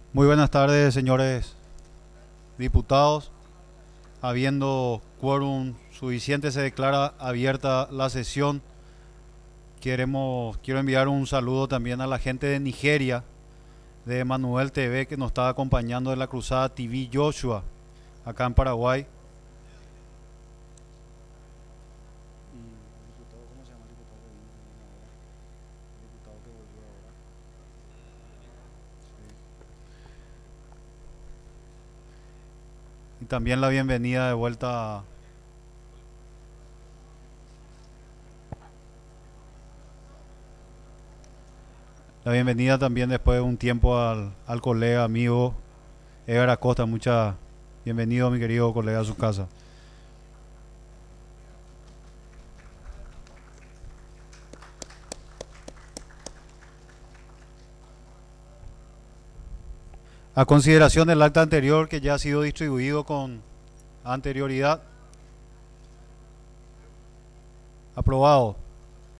Muy buenas tardes, señores diputados. Habiendo quórum suficiente, se declara abierta la sesión. Quiero enviar un saludo también a la gente de Nigeria, de Manuel TV, que nos está acompañando de la Cruzada TV Joshua, acá en Paraguay. Y también la bienvenida de vuelta, la bienvenida también después de un tiempo al colega, amigo Edgar Acosta. Bienvenido, mi querido colega, a su casa. A consideración del acta anterior, que ya ha sido distribuido con anterioridad. Aprobado.